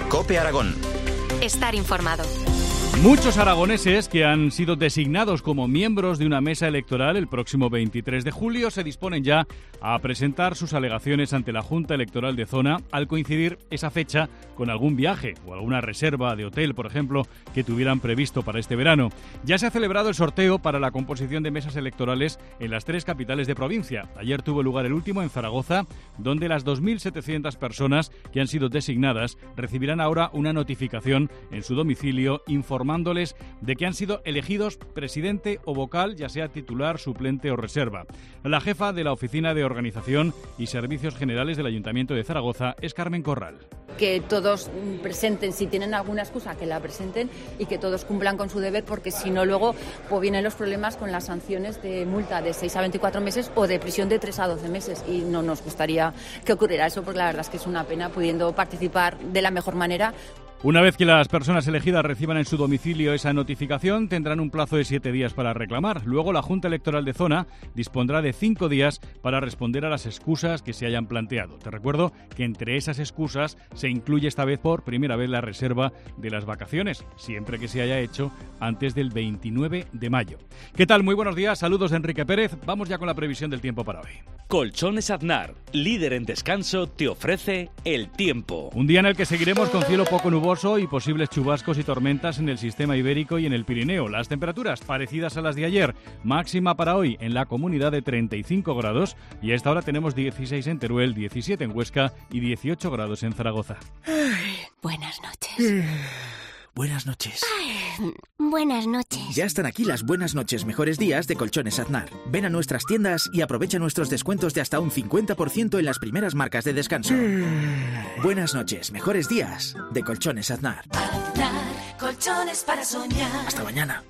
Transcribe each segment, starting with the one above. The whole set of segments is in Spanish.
COPE Aragón. Estar informado. Muchos aragoneses que han sido designados como miembros de una mesa electoral el próximo 23 de julio se disponen ya a presentar sus alegaciones ante la Junta Electoral de Zona al coincidir esa fecha con algún viaje o alguna reserva de hotel, por ejemplo, que tuvieran previsto para este verano. Ya se ha celebrado el sorteo para la composición de mesas electorales en las 3 capitales de provincia. Ayer tuvo lugar el último en Zaragoza, donde las 2.700 personas que han sido designadas recibirán ahora una notificación en su domicilio informándoles de que han sido elegidos presidente o vocal, ya sea titular, suplente o reserva. La jefa de la Oficina de Organización y Servicios Generales del Ayuntamiento de Zaragoza es Carmen Corral. Que todos presenten, si tienen alguna excusa, que la presenten y que todos cumplan con su deber, porque si no luego pues vienen los problemas con las sanciones de multa de 6 a 24 meses o de prisión de 3 a 12 meses y no nos gustaría que ocurriera eso, porque la verdad es que es una pena pudiendo participar de la mejor manera. Una vez que las personas elegidas reciban en su domicilio esa notificación, tendrán un plazo de 7 días para reclamar. Luego, la Junta Electoral de Zona dispondrá de 5 días para responder a las excusas que se hayan planteado. Te recuerdo que entre esas excusas se incluye esta vez por primera vez la reserva de las vacaciones, siempre que se haya hecho antes del 29 de mayo. ¿Qué tal? Muy buenos días. Saludos de Enrique Pérez. Vamos ya con la previsión del tiempo para hoy. Colchones Aznar, líder en descanso, te ofrece el tiempo. Un día en el que seguiremos con cielo poco nuboso y posibles chubascos y tormentas en el sistema ibérico y en el Pirineo. Las temperaturas parecidas a las de ayer. Máxima para hoy en la comunidad de 35 grados y a esta hora tenemos 16 en Teruel, 17 en Huesca y 18 grados en Zaragoza. Buenas noches. Buenas noches. Ay, buenas noches. Ya están aquí las buenas noches, mejores días de Colchones Aznar. Ven a nuestras tiendas y aprovecha nuestros descuentos de hasta un 50% en las primeras marcas de descanso. Buenas noches, mejores días de Colchones Aznar. Aznar, colchones para soñar. Hasta mañana.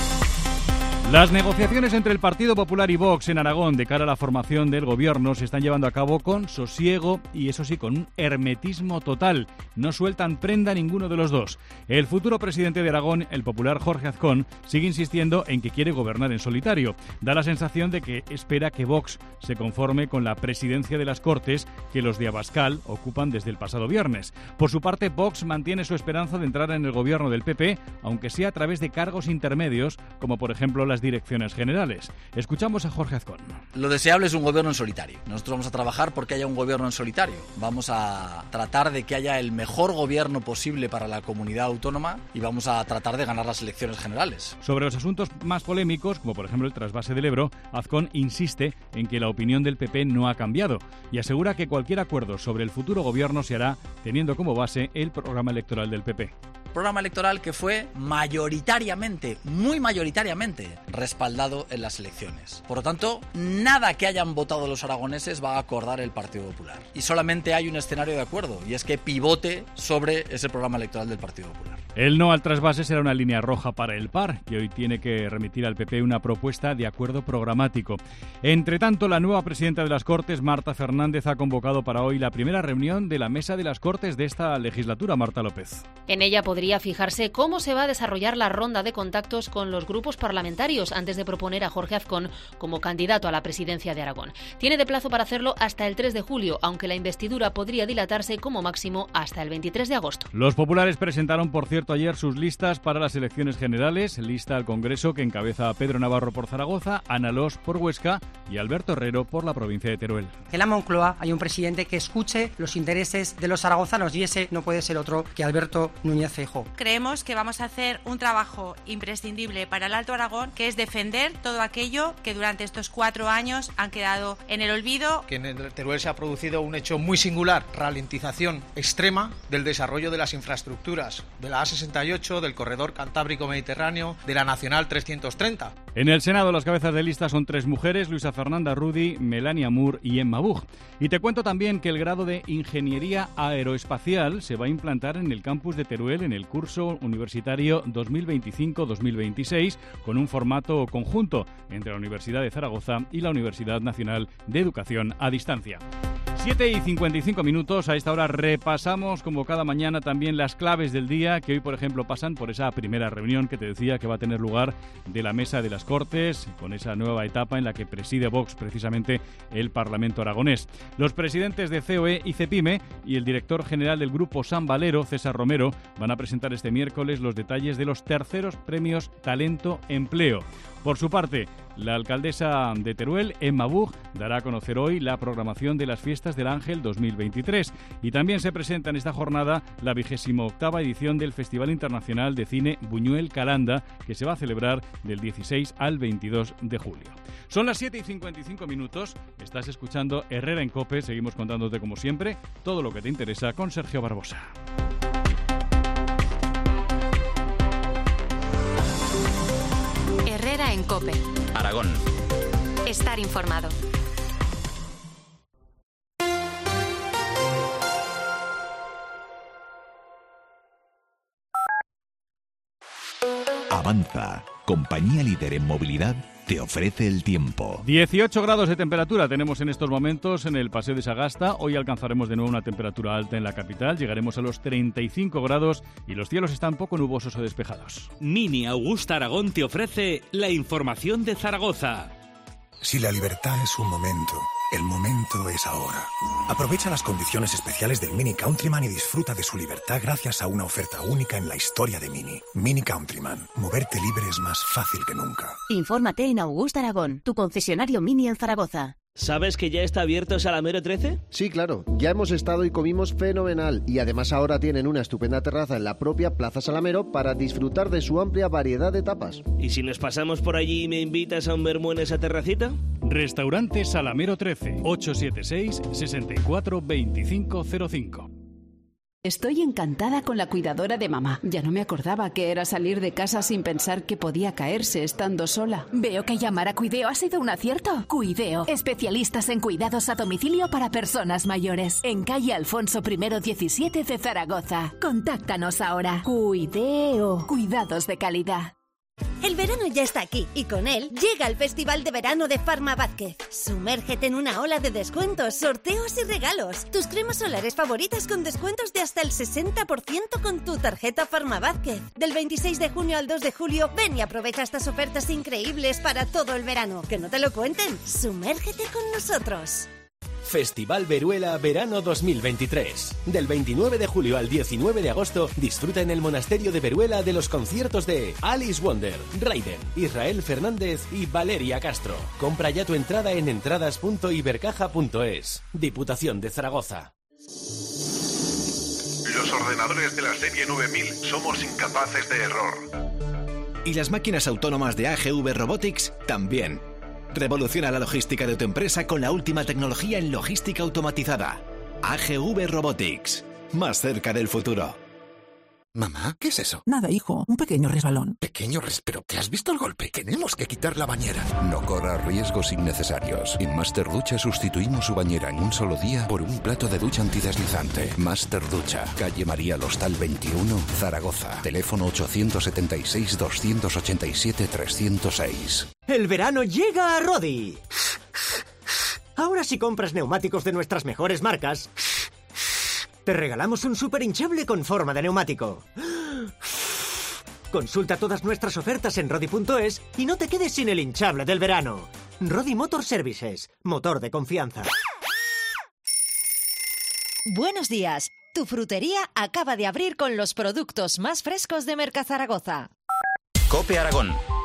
Las negociaciones entre el Partido Popular y Vox en Aragón de cara a la formación del gobierno se están llevando a cabo con sosiego y, eso sí, con un hermetismo total. No sueltan prenda ninguno de los dos. El futuro presidente de Aragón, el popular Jorge Azcón, sigue insistiendo en que quiere gobernar en solitario. Da la sensación de que espera que Vox se conforme con la presidencia de las Cortes que los de Abascal ocupan desde el pasado viernes. Por su parte, Vox mantiene su esperanza de entrar en el gobierno del PP, aunque sea a través de cargos intermedios, como por ejemplo las direcciones generales. Escuchamos a Jorge Azcón. Lo deseable es un gobierno en solitario. Nosotros vamos a trabajar porque haya un gobierno en solitario. Vamos a tratar de que haya el mejor gobierno posible para la comunidad autónoma y vamos a tratar de ganar las elecciones generales. Sobre los asuntos más polémicos, como por ejemplo el trasvase del Ebro, Azcón insiste en que la opinión del PP no ha cambiado y asegura que cualquier acuerdo sobre el futuro gobierno se hará teniendo como base el programa electoral del PP. Programa electoral que fue mayoritariamente, muy mayoritariamente, respaldado en las elecciones. Por lo tanto, nada que hayan votado los aragoneses va a acordar el Partido Popular. Y solamente hay un escenario de acuerdo, y es que pivote sobre ese programa electoral del Partido Popular. El no al trasvase será una línea roja para el PAR, que hoy tiene que remitir al PP una propuesta de acuerdo programático. Entre tanto, la nueva presidenta de las Cortes, Marta Fernández, ha convocado para hoy la primera reunión de la Mesa de las Cortes de esta legislatura. Marta López. En ella podría fijarse cómo se va a desarrollar la ronda de contactos con los grupos parlamentarios antes de proponer a Jorge Azcón como candidato a la presidencia de Aragón. Tiene de plazo para hacerlo hasta el 3 de julio, aunque la investidura podría dilatarse como máximo hasta el 23 de agosto. Los populares presentaron, por cierto, ayer sus listas para las elecciones generales, lista al Congreso que encabeza a Pedro Navarro por Zaragoza, Ana Los por Huesca y Alberto Herrero por la provincia de Teruel. En la Moncloa hay un presidente que escuche los intereses de los zaragozanos y ese no puede ser otro que Alberto Núñez Feijóo. Creemos que vamos a hacer un trabajo imprescindible para el Alto Aragón, que es defender todo aquello que durante estos 4 años han quedado en el olvido. Que en el Teruel se ha producido un hecho muy singular, ralentización extrema del desarrollo de las infraestructuras, de la A68, del corredor Cantábrico-Mediterráneo, de la Nacional 330. En el Senado las cabezas de lista son 3 mujeres, Luisa Fernanda Rudy, Melania Moore y Emma Buch. Y te cuento también que el grado de Ingeniería Aeroespacial se va a implantar en el campus de Teruel en el curso universitario 2025-2026 con un formato conjunto entre la Universidad de Zaragoza y la Universidad Nacional de Educación a Distancia. 7:55. A esta hora repasamos, como cada mañana, también las claves del día, que hoy, por ejemplo, pasan por esa primera reunión que te decía que va a tener lugar de la Mesa de las Cortes, con esa nueva etapa en la que preside Vox, precisamente, el Parlamento aragonés. Los presidentes de COE y CEPIME y el director general del Grupo San Valero, César Romero, van a presentar este miércoles los detalles de los terceros premios Talento Empleo. Por su parte, la alcaldesa de Teruel, Emma Buch, dará a conocer hoy la programación de las Fiestas del Ángel 2023. Y también se presenta en esta jornada la 28ª edición del Festival Internacional de Cine Buñuel Calanda, que se va a celebrar del 16 al 22 de julio. Son las 7:55. Estás escuchando Herrera en COPE. Seguimos contándote, como siempre, todo lo que te interesa con Sergio Barbosa. Herrera en COPE. Aragón. Estar informado. Avanza, compañía líder en movilidad, te ofrece el tiempo. 18 grados de temperatura tenemos en estos momentos en el Paseo de Sagasta. Hoy alcanzaremos de nuevo una temperatura alta en la capital. Llegaremos a los 35 grados y los cielos están poco nubosos o despejados. Mini Augusta Aragón te ofrece la información de Zaragoza. Si la libertad es un momento, el momento es ahora. Aprovecha las condiciones especiales del Mini Countryman y disfruta de su libertad gracias a una oferta única en la historia de Mini. Mini Countryman. Moverte libre es más fácil que nunca. Infórmate en Augusta Aragón, tu concesionario Mini en Zaragoza. ¿Sabes que ya está abierto Salamero 13? Sí, claro. Ya hemos estado y comimos fenomenal. Y además ahora tienen una estupenda terraza en la propia Plaza Salamero para disfrutar de su amplia variedad de tapas. ¿Y si nos pasamos por allí y me invitas a un vermú en esa terracita? Restaurante Salamero 13, 876 64 2505. Estoy encantada con la cuidadora de mamá. Ya no me acordaba que era salir de casa sin pensar que podía caerse estando sola. Veo que llamar a Cuideo ha sido un acierto. Cuideo, especialistas en cuidados a domicilio para personas mayores. En calle Alfonso I 17 de Zaragoza. Contáctanos ahora. Cuideo, cuidados de calidad. El verano ya está aquí y con él llega el Festival de Verano de Farma Vázquez. Sumérgete en una ola de descuentos, sorteos y regalos. Tus cremas solares favoritas con descuentos de hasta el 60% con tu tarjeta Farma Vázquez. Del 26 de junio al 2 de julio, ven y aprovecha estas ofertas increíbles para todo el verano. Que no te lo cuenten, sumérgete con nosotros. Festival Veruela Verano 2023. Del 29 de julio al 19 de agosto, disfruta en el Monasterio de Veruela de los conciertos de Alice Wonder, Raiden, Israel Fernández y Valeria Castro. Compra ya tu entrada en entradas.ibercaja.es. Diputación de Zaragoza. Los ordenadores de la serie 9000 somos incapaces de error. Y las máquinas autónomas de AGV Robotics también. Revoluciona la logística de tu empresa con la última tecnología en logística automatizada. AGV Robotics. Más cerca del futuro. Mamá, ¿qué es eso? Nada, hijo. Un pequeño resbalón. ¿Pero te has visto el golpe? Tenemos que quitar la bañera. No corras riesgos innecesarios. En Master Ducha sustituimos su bañera en un solo día por un plato de ducha antideslizante. Master Ducha, calle María Lostal 21, Zaragoza. Teléfono 876-287-306. El verano llega a Rodi. Ahora si compras neumáticos de nuestras mejores marcas, te regalamos un súper hinchable con forma de neumático. Consulta todas nuestras ofertas en Rodi.es y no te quedes sin el hinchable del verano. Rodi Motor Services, motor de confianza. Buenos días. Tu frutería acaba de abrir con los productos más frescos de Mercazaragoza. COPE Aragón.